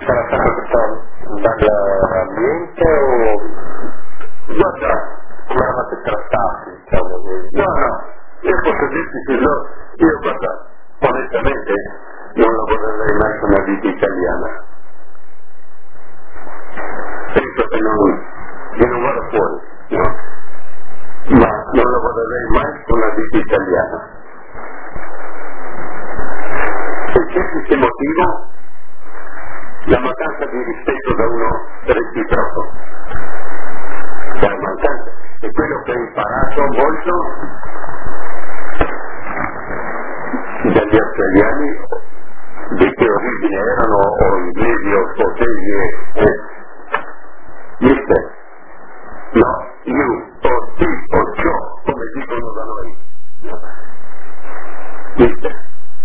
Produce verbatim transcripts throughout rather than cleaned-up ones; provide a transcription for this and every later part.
sarà stato dall'ambiente o... Guarda, come eravate trattati, diciamo così? no, no, io posso dirti che no, io guarda, onestamente non lavorerei mai con una vita italiana. Penso che non, che non vada fuori, no? Ma non lavorerei mai con una vita italiana. Per semplice motivo, la mancanza di rispetto da uno reciproco. La mancanza è quello che ho imparato molto dagli australiani, di che origine erano, o inglesi o scozzesi, eh, mister, no, you, o sì, o ciò, come dicono da noi. Mister,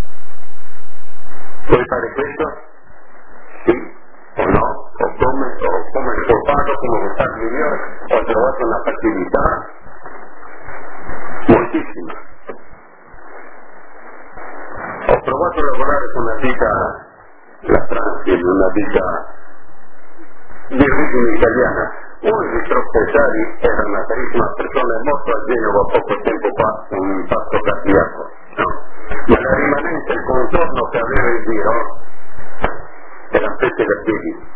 puoi fare questo? Sì o no? O come, o come ho fatto, come ho fatto io, ho trovato una facilità moltissima. Ho provato a lavorare con una vita, la Francia, una vita di origine italiana. Uno dei proprietari era una carissima persona, è morto a Genova poco tempo fa, con un infarto cardiaco, no? Ma la rimanente, il contorno che aveva in giro era fette da piedi,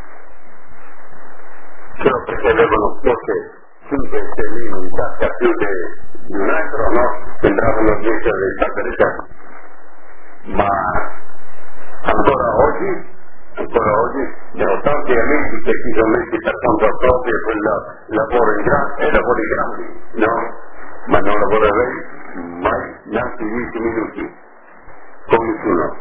solo perché avevano forse cinque stelline in tasca più di un altro, no? Sembravano dieci dei sacerdoti. Ma ancora oggi, ancora oggi, ne ho tanti amici che si sono messi per conto proprio quel lavoro in grande, e lavori grandi, no? Ma non lavorerei mai neanche dieci minuti con nessuno.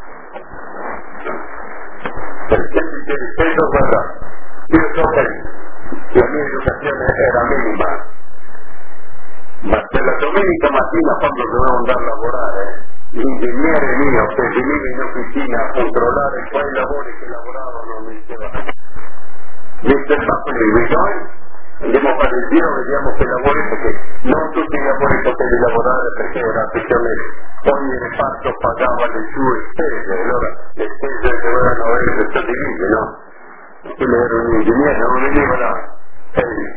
Per semplice rispetto, guarda, io so che la mia educazione era minima, ma per la domenica mattina quando dovevo andare a lavorare, l'ingegnere mio che veniva in officina a controllare quei lavori che lavoravano mi diceva: mister Bappoli, we going? Andiamo a fare il giro, vediamo che lavori, perché non tutti i lavori potevi lavorare perché era questione, ogni reparto pagava le sue spese, allora le spese dovevano essere suddivise, no? Quello era un ingegnere, non veniva da Ehi.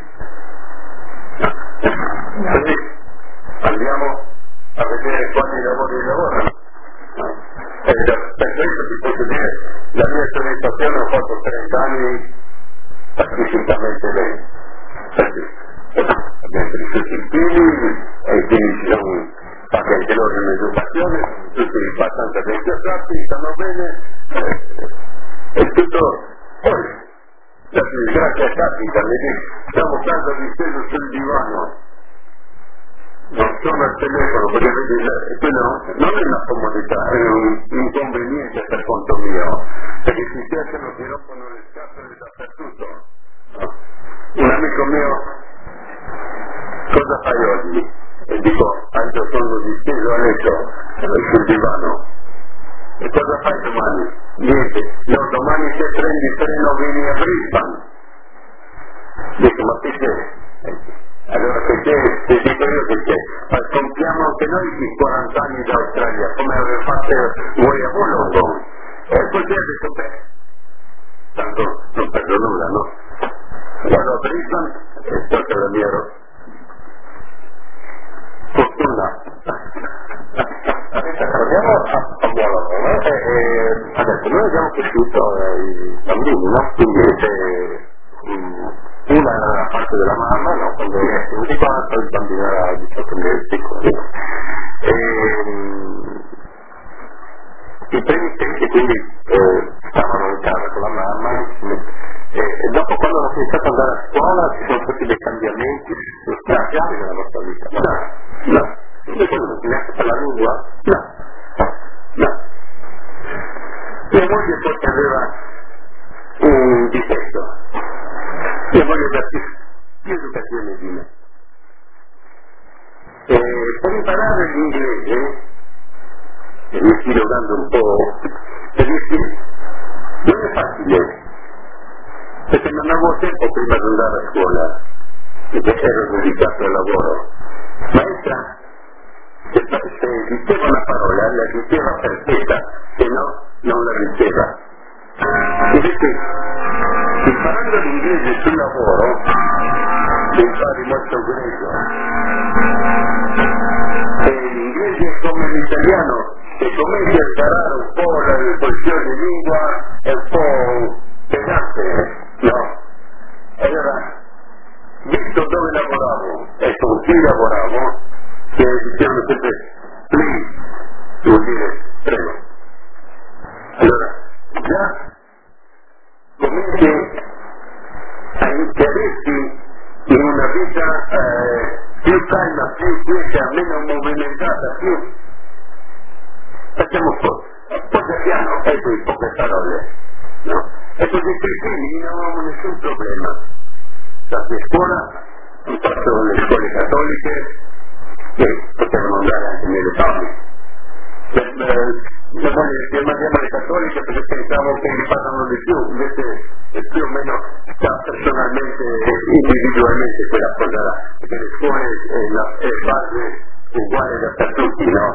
Così andiamo a vedere quali lavori lavorano. E per questo ti posso dire, la mia soddisfazione, ho fatto trenta anni pacificamente bene. Abbiamo cresciuto i figli e quindi ci sono fatti anche loro in educazione, tutti abbastanza ben piazzati, stanno bene, eh, e tutto. Poi la disgrazia capita, stiamo tanto disteso sul divano, non sono al telefono, perché vedi, quello non è una comodità, è un inconveniente per conto mio, perché si piacciono, si rompono le scatole dappertutto. Un amico mio, cosa fai oggi? E dico, anche sono disteso a letto sul divano. E cosa fai domani? Niente, no, domani se prendi il treno vieni a Brisbane. Dico, ma perché? Allora perché, ti dico io perché, ma compiamo anche noi i quaranta anni d'Australia, come aveva fatto voi a Wollongong. E così ha detto, beh, tanto non perdo nulla, no? Vado a Brisbane e sto per la mia fortuna. Andiamo a, a Wollongong, eh, eh, adesso noi abbiamo cresciuto eh, i bambini, no? Quindi eh, una era la parte della mamma, no? Quando era venuti qua, poi il bambino era diciotto mesi piccolo. E, um, i primi tempi quindi eh, stavano in casa con la mamma e, e dopo quando hanno iniziato ad andare a scuola ci sono stati dei cambiamenti sostanziali nella nostra vita. No, no. Invece non si neanche per la lingua? No, no. Mia moglie forse aveva un difetto. Mia moglie aveva più, più educazione di me. E per imparare l'inglese, e mi sto logando un po', per dirti, non è facile, perché non avevo tempo prima di andare a scuola, perché ero dedicato al lavoro. Maestra, se, se diceva una parola, la diceva perfetta, se no non la diceva. legge sul lavoro mi impari molto greco, e l'inglese è come l'italiano, che comincia a imparare un po' la posizione di lingua, è un po' pesante, no? Allora, visto dove lavoravo e con chi lavoravo, che dicevano sempre please, vuol dire prego. Allora, già cominci a inserirti in una vita eh, più calma, più quieta, meno movimentata, più... Facciamo un po', poi piano, ecco in poche parole, no? E così i figli non avevamo nessun problema. Stati a scuola, ho fatto le scuole cattoliche, che potevano andare anche nelle fabbriche. Mia moglie che mandiamo le cattoliche perché pensavo che mi pagano di più, invece è più o meno sta personalmente e individualmente quella cosa là, perché le scuole è, la, è base uguale dappertutto, no?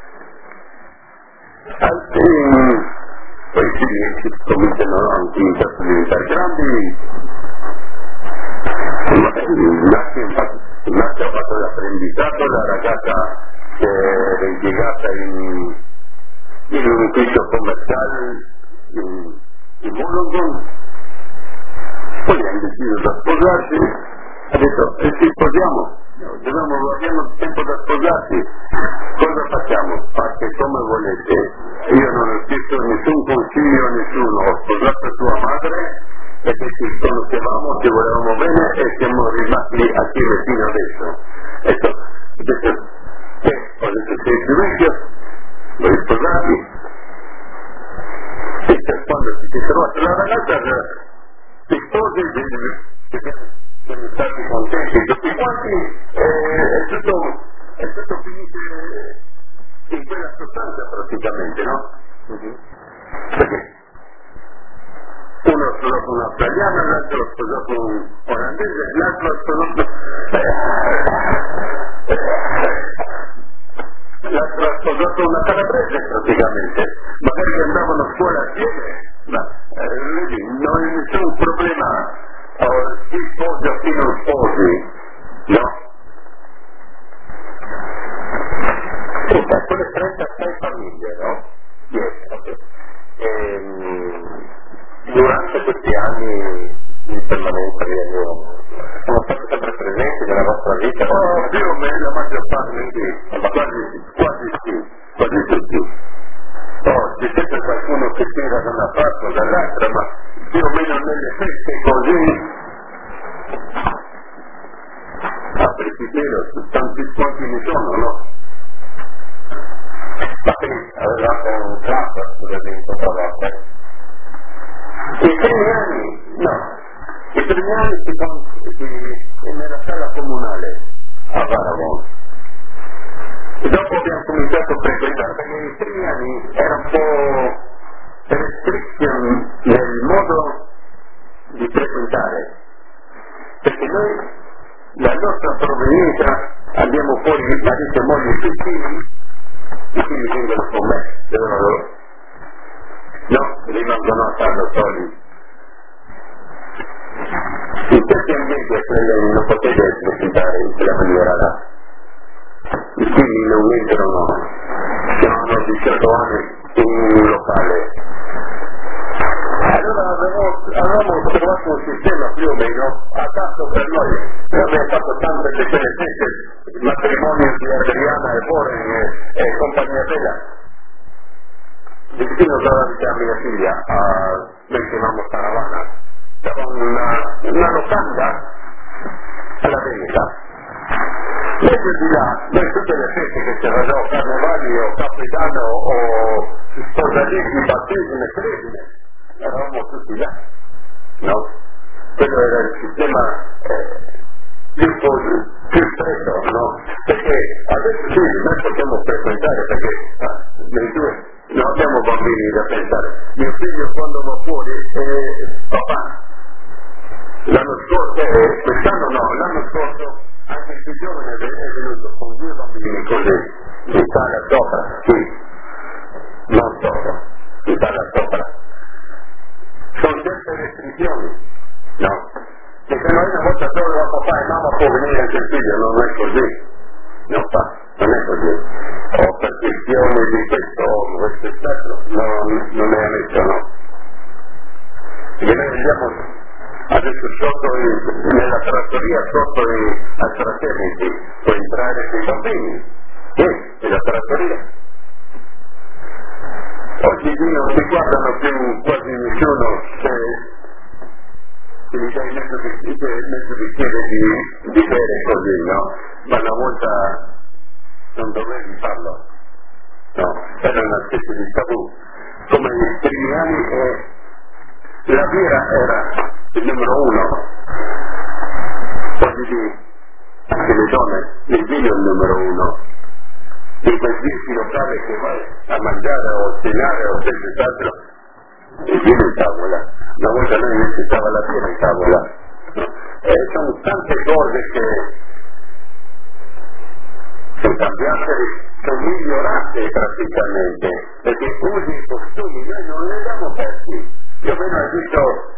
Altri, poi i figli cominciano anche a diventare grandi, Nasce ha fatto l'apprendistato, la ragazza che era impiegata in, in un ufficio commerciale in, in Wollongong, poi hanno deciso da sposarsi, ha detto e ci sposiamo, dobbiamo, abbiamo tempo da sposarsi, cosa facciamo? Fate come volete, io non ho chiesto nessun consiglio a nessuno, ho sposato sua madre e che ci conoscevamo, ci volevamo bene e siamo rimasti attivi fino adesso. Ecco, ho detto, eh, ho detto sei giudizio, voi sposati, e per quando si è trovata la ragazza, si sposi, siamo stati contenti tutti quanti, eh, è tutto, è tutto finito in quella sostanza praticamente, no? Mm-hmm. Perché uno ha sposato un australiano, l'altro ha sposato un olandese, l'altro ha sposato l'altro ha sposato una calabrese praticamente, magari andavano a scuola assieme, ma eh, vedi, non è nessun problema, oh, chi sposa, chi non sposi, no? E per quelle trentasei famiglie, no? Yes, okay. ehm, Durante questi anni di permanenza di Agno sono stati sempre presenti nella vostra vita? Oh, più o meno la maggior parte sì, quasi, quasi sì, quasi tutti. Oh, c'è sempre qualcuno che tira da una parte o dall'altra, ma più o meno nelle feste così, a Precipero, tanti quanti ne sono, no? Ma quindi avevate un club dove incontravate? I primi anni, no, i primi anni si sono nella sala comunale a Varavon. E dopo abbiamo cominciato a frequentare, perché i primi anni era un po' restriction nel modo di frequentare, perché noi, la nostra provenienza, abbiamo fuori marito e moglie e figli, i figli vengono con me, devono loro. No, rimangono a farlo soli. In questi ambienti non potete presentare in quella maniera là. I figli non entrano, hanno diciotto anni in un locale. Allora avevamo, avevamo trovato un sistema più o meno adatto per noi. Noi abbiamo fatto tante di quelle feste, il matrimonio di Adriana e Boren e, e compagnia bella. Vicino dalla vita mia figlia, a, noi chiamiamo Caravana, c'era una, una locanda alla Veneta. Invece di là, noi tutte le feste che c'erano, carnevali o capodanno o sposalizi, battesime, cresime, eravamo tutti là, no? Quello era il sistema eh, più, più stretto, no? Perché adesso sì, noi possiamo frequentare perché ah, nei due non abbiamo bambini da pensare. Mio figlio quando va fuori, eh, papà, l'anno scorso, eh, quest'anno no, l'anno scorso anche il più giovane è venuto con due bambini così, in sala sopra, sì, non sopra, in sala sopra. Sono certe restrizioni, no? trasmissione di questo questo stato non, non è ammesso, no. Perché noi vediamo adesso sotto il, nella trattoria, sotto i AstraZeneca, può entrare sui bambini, eh, nella trattoria. Oggi non si guardano più quasi nessuno se se gli dai mezzo bicchiere di, di bere così, no? Ma una volta non dovevi farlo, no? Era una specie di tabù. Come nei primi anni eh, la birra era il numero uno, oggi anche le donne, il vino è il numero uno. In qualsiasi locale che vai a mangiare o cenare o qualcos'altro, il vino in tavola. Una volta noi necessitava la birra in tavola. E sono tante cose che sono cambiate, sono migliorate praticamente, perché usi i costumi, noi non li abbiamo persi. Io ve l'ho detto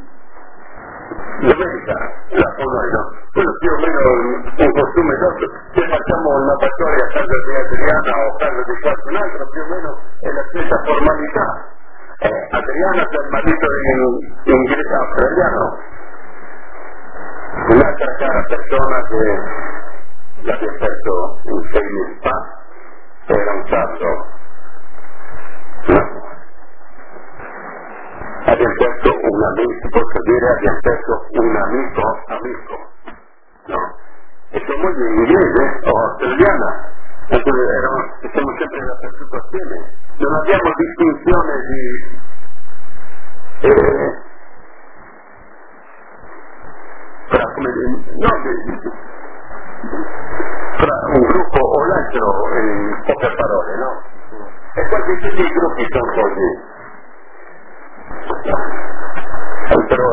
domenica, la con noi, no? Quello più o meno un costume d'otto, se facciamo una fattoria a casa di Adriana o a casa di qualcun altro, più o meno è la stessa formalità. Eh, Adriana per il marito in inglese australiano, un'altra cara persona che l'abbiamo perso in sei mesi fa, era un sardo, no? Abbiamo perso un amico, posso dire abbiamo perso un amico amico, no? E sua moglie è inglese o australiana, erano, siamo sempre dappertutto assieme, non abbiamo distinzione di eh, fra, come, no, di, di, fra un gruppo o l'altro in poche parole, no? E quasi tutti i gruppi sono così. Però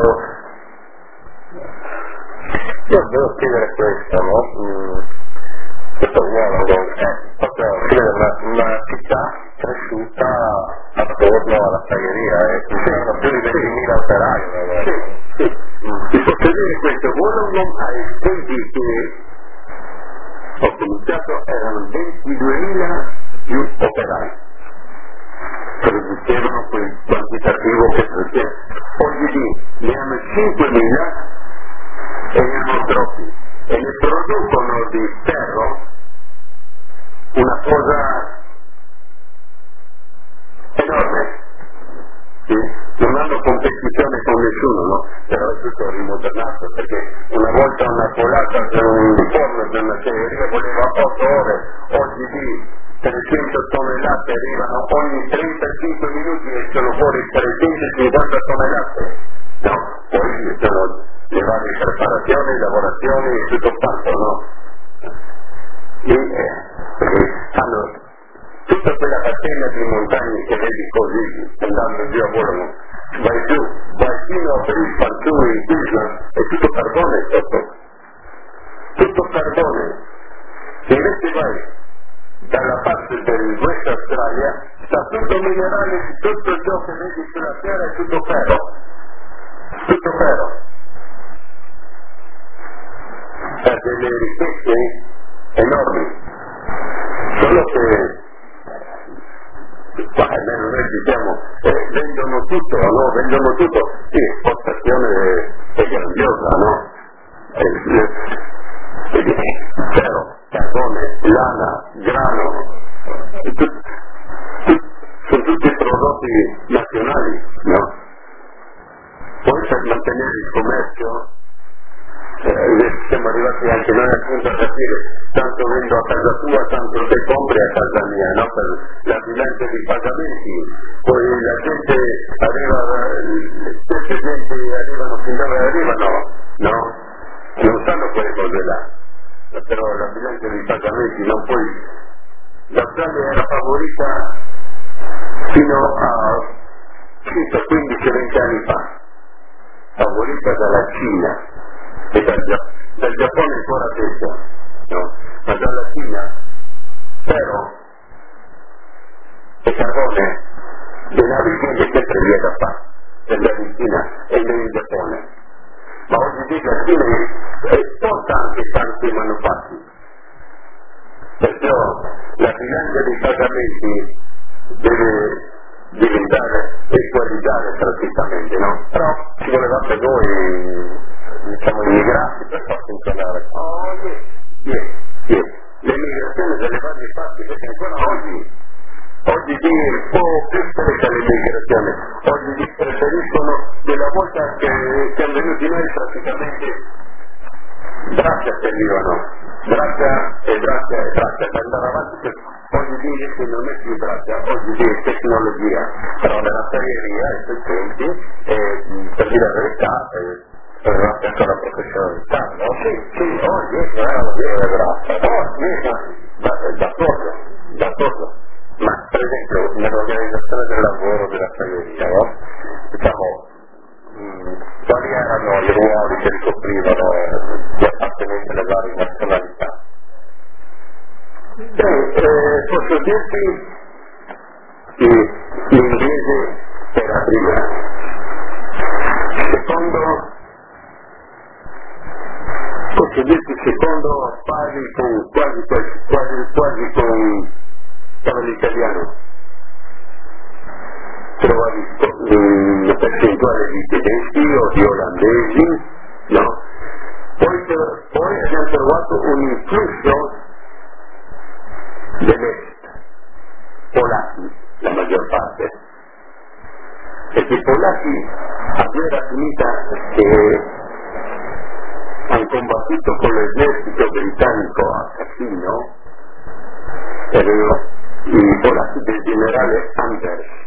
io devo scrivere questo, no? Mm. Questo monologo è proprio scrivere una, una città cresciuta attorno alla stagheria e ci sono più di ventimila operai. Sì, sì. Ti posso dire questo, Wollongong ai tempi che ho cominciato erano ventiduemila più operai che resistevano quel quantitativo che succede. Oggi lì ne hanno cinquemila e ne hanno troppi e ne producono di ferro una cosa enorme, sì? Non hanno competizione con nessuno, no? Però è tutto rimodernato, perché una volta una polata per un forno di una segheria voleva otto ore, oggi lì trecento tonnellate arrivano ogni trentacinque minuti e sono fuori trecentocinquanta tonnellate, no? Poi ci sono le varie preparazioni, lavorazioni e tutto quanto, no? E, eh, perché hanno tutta quella catena di montagne che vedi così andando giù a Wollongong, vai giù, vai fino per il Fantu in Queensland, è tutto carbone sotto, tutto carbone. Se invece vai dalla parte del West Australia, sta tutto minerale, tutto ciò che vedi sulla terra è tutto ferro, tutto ferro. Per delle ricchezze enormi, solo che qua almeno noi diciamo eh, vendono tutto, no? Vendono tutto, sì, l'esportazione è, è grandiosa, no? Ferro, carbone, lana, grano, tut, tut, sono tutti prodotti nazionali, no? Poi per mantenere il commercio Eh, siamo arrivati anche noi appunto a capire, tanto vendo a casa tua, tanto te compri a casa mia, no? Per la bilancia dei pagamenti, poi la gente arriva, le stesse gente arrivano fin dove arrivano, no? Non sanno quelle cose là, però la bilancia dei pagamenti non puoi, l'Australia era favorita fino a circa quindici venti anni fa, favorita dalla Cina e dal, dal Giappone ancora peggio, no? Ma dalla Cina ferro e carbone della vicina è sempre via da fare, della vicina e del Giappone. Ma oggi la Cina esporta anche tanti manufatti, Perciò la bilancia dei pagamenti deve diventare equalizzare praticamente, no? Però ci volevate voi, diciamo, immigrati per far funzionare. Oh, yes, yes, yes. L'immigrazione delle varie parti, perché ancora oggi, oggi di un po' più stretta l'immigrazione, oggi di preferiscono della volta che siamo venuti noi praticamente Brazia servivano, Brazia e Brazia e Brazia per andare avanti, per oggi dire che non è più Brazia, oggi dire tecnologia, però nella ferreria e sui tempi, e per dire la verità, aveva sempre la professionalità, no? Sì, sì, oggi era la vera Brazia, oggi, d'accordo, d'accordo, ma per esempio nell'organizzazione del lavoro della ferreria, no? Diciamo, quali erano i ruoli che ricoprivano gli appartenenti alle varie nazionalità? Beh, eh, posso dirti che l'inglese era prima, secondo, posso dirti secondo parli con quasi, quasi, quasi con, con l'italiano. Trovavi una percentuale di tedeschi o di olandesi, no? Poi, poi abbiamo trovato un influsso dell'est, polacchi, la maggior parte. Perché i polacchi a guerra finita che hanno combattuto con l'esercito britannico a Cassino, erano i polacchi del generale Anders.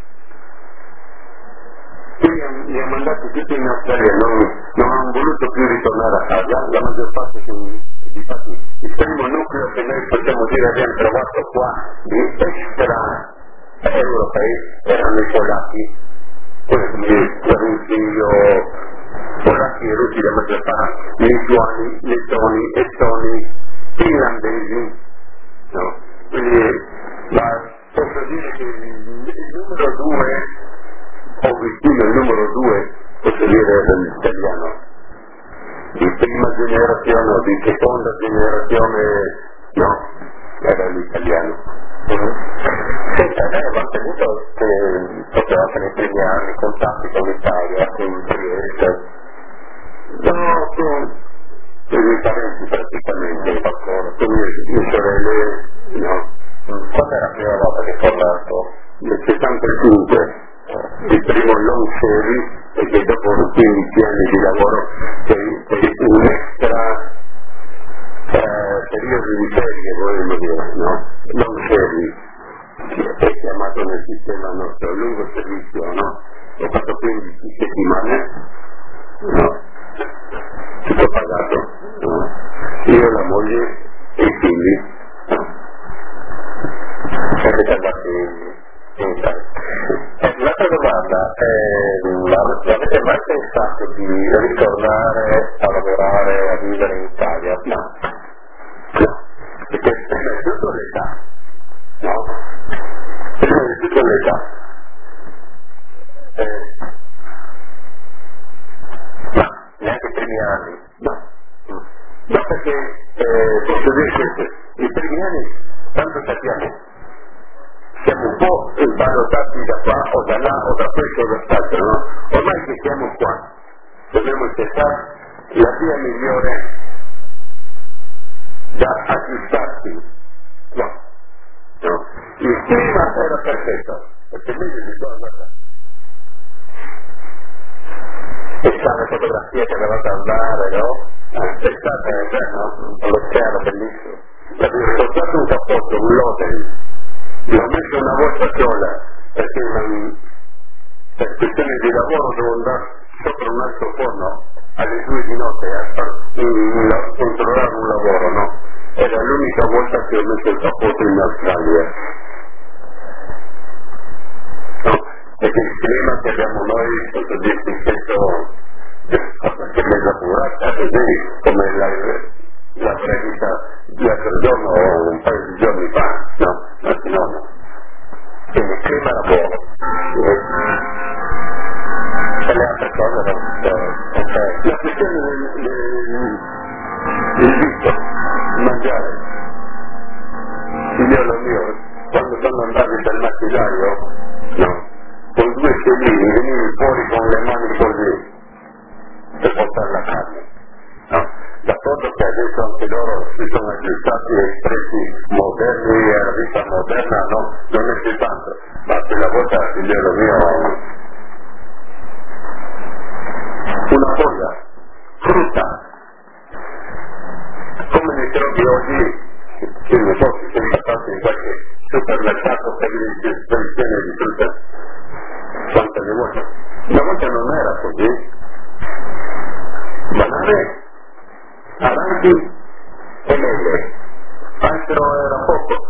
Quindi li ha mandati tutti in Australia, non, non hanno voluto più ritornare a casa, la maggior parte sono infatti il primo nucleo che noi possiamo dire abbiamo trovato qua di extra europei erano i polacchi, come i russi o polacchi e russi la maggior parte, lituani, lettoni, estoni, finlandesi, no? Quindi ma posso dire che il, il numero due o vicino il numero due, posso dire, dell'italiano, di prima generazione o di seconda generazione, no, era l'italiano. Mm-hmm. Senta, lei ha mantenuto che potevate nei primi anni contatti con l'Italia, con Trieste? No, con, con i miei parenti praticamente, con le mie sorelle, no. Quando era la prima volta che è tornato? Nel settantacinque. Il primo long series, perché dopo quindici anni di lavoro c'è un extra eh, periodo di ferie, vogliamo dire, no? Long series, che è chiamato nel sistema nostro lungo servizio, no? Ho fatto quindici settimane, no? Tutto pagato, no? Io, la moglie e i figli, no? Siete andati in Italia. L'altra domanda è, ma avete mai pensato di ritornare a lavorare, a vivere in Italia? No. No. Perché prima di tutto l'età. No. Prima di tutto l'età. Eh, no, neanche i primi anni. No. No, perché eh, posso dire questo, i primi anni tanto sappiamo. Siamo un po' sballottati da qua o da là o da questo o da quest'altro, no? Ormai che siamo qua, dobbiamo cercare la via migliore da aggiustarsi. No, no. Il clima era perfetto, perché il mese di guarda. E sa le fotografie che avevate a andare, no? L'estate, no? All'oceano bellissimo. Avevo portato un cappotto, un lotel. L'ho messo una volta sola, perché non, per questione di lavoro devo andare sopra un altro forno alle due di notte a far, um, controllare un lavoro, no? Era l'unica volta che ho messo il cappotto in Australia. No? Perché il clima che abbiamo noi, posso dirti, questo che mezza curata, così come la, la prevista l'altro giorno o un paio di giorni fa, no? Anzi no, no. Quindi il clima era buono. E le altre cose non ok. La questione del, del, del vitto, mangiare. quando andavi dal macellaio, no? Con due sedini venivi fuori con le mani così per portare la carne, no? D'accordo che adesso anche loro si sono aggiustati ai prezzi moderni e alla vita moderna, no? Non è più tanto, ma quella volta figliolo mio una foglia, frutta, come ne trovi oggi, che non so se sei passato in qualche supermercato per il genere di frutta, quante le volte. Una volta non era così, banane, aranci e mele, altro era poco.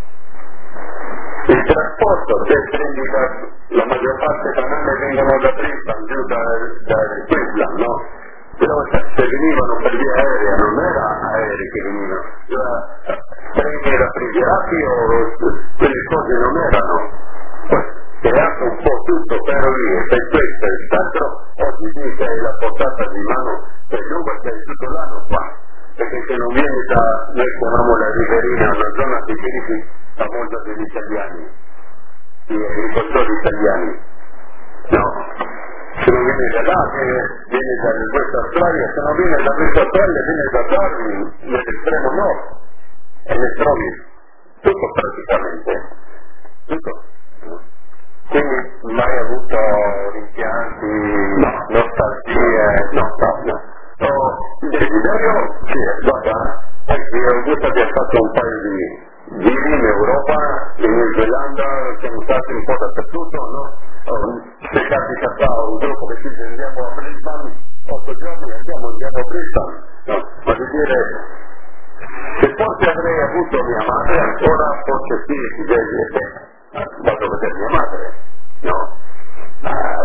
Il trasporto, se prendi la, la maggior parte dei banane vengono da Tristan, giù da, da Queensland, no? Però se venivano per via aerea, non era aerei che venivano, treni refrigerati o quelle cose non erano. Poi creato un po' tutto ferrovie, per questo e l'altro, oggi dice è la portata di mano per lungo che è tutto l'anno qua, perché se non viene da, noi chiamiamo la Riverina, una zona di crisi famosa degli italiani, gli agricoltori italiani, no? Se non viene da là, viene da West Australia, se non viene da West Australia viene da Darwin, nell'estremo nord, e ne trovi tutto praticamente, tutto. Quindi mai avuto rimpianti, no, nostalgie, no, no, no. Oh, il desiderio, sì, guarda, anche Augusta abbia fatto un paio di giri in Europa, in New Zelanda, siamo stati un po' dappertutto, no? Oh, se capita qua un gruppo che ci andiamo a Brisbane, otto giorni andiamo, andiamo a Brisbane, no? Voglio dire, se forse avrei avuto mia madre ancora, forse sì, si vede, vado a vedere mia madre, no? Uh,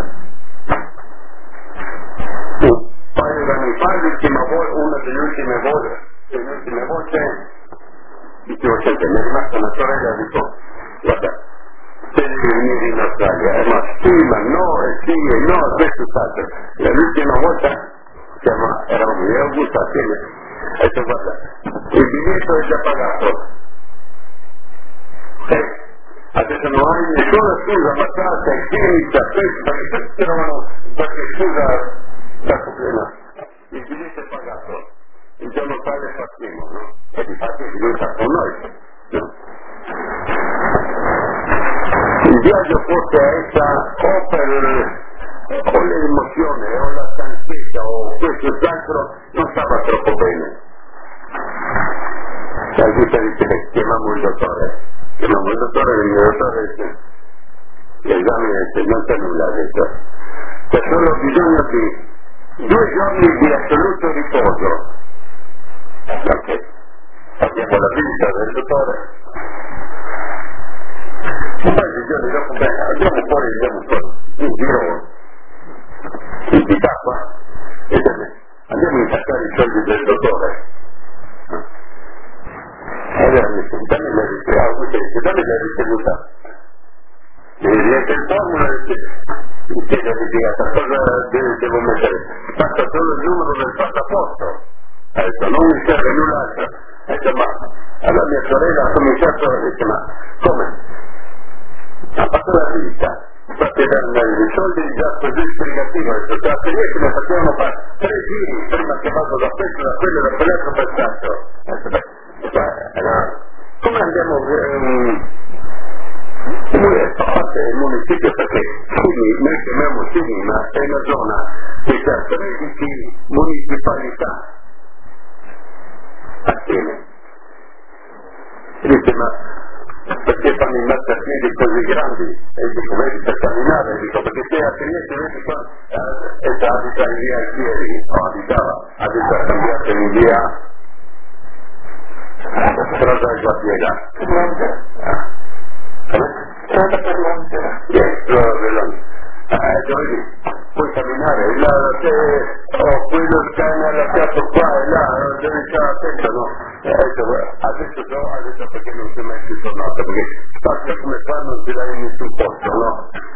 un paio di anni fa, l'ultima volta, una delle ultime volte, delle ultime volte, dicevo sempre, mi è rimasta una sorella e dico, guarda, se devi venire in Australia, eh, ma sì, ma no, e sì, e no, questo è stato. L'ultima volta, chiama, eravamo io e Augusta assieme, e ho detto, guarda, il biglietto è già pagato. Eh, adesso non hai nessuna scusa, ma tratta è finita, questo, perché tutti trovano qualche scusa da problema. Il biglietto è pagato. Il giorno quale partimmo, no? E di fatto è venuta con noi, no? Il viaggio forse è essa o per o l'emozione o la stanchezza o questo e l'altro non stava troppo bene. La vita dice che chiamiamo il dottore, chiamiamo il dottore e il mio dottore dice l'esame non c'è nulla, ha detto. C'è solo bisogno di due giorni di assoluto riposo. Ok, abbiamo la visita del dottore. Un paio di giorni dopo, beh, andiamo fuori, andiamo fuori, in giro, in di tappa, e andiamo a intaccare i soldi del dottore. Allora mi dice, dammi la ricevuta, dammi la ricevuta. E niente il formula, mi chiede l'impiegato, cosa devo mettere? Basta solo il numero del passaporto. Ha detto, non mi serve null'altro. Ha detto, ma allora mia sorella ha cominciato a dire, ma come? Ha fatto la vita, fate i soldi già così spiegativo, ha detto, tra che ne facevano fare tre giri prima che vado da questo, da quello, da quell'altro passaggio. Ha detto, beh, allora, come andiamo um, a parte il municipio, perché Sini, noi chiamiamo Sini, ma è una zona che ha tredici municipalità assieme. E dice, ma perché fanno i marciapiedi così grandi? E dico, vedi, per camminare, dico, perché se a Trieste, vedi qua, eh, e abita in via Alfieri, o abitava, abita cambiato in via strada del Guardiera. Strada per l'Angela. Yes, strada per l'Angela. Eh, dove puoi camminare, là, se ho quello che ha lasciato qua e là, dove c'è la testa, no? Eh, adesso so, adesso perché non sei mai più tornato, perché spazio come qua non ti dai in nessun posto, no?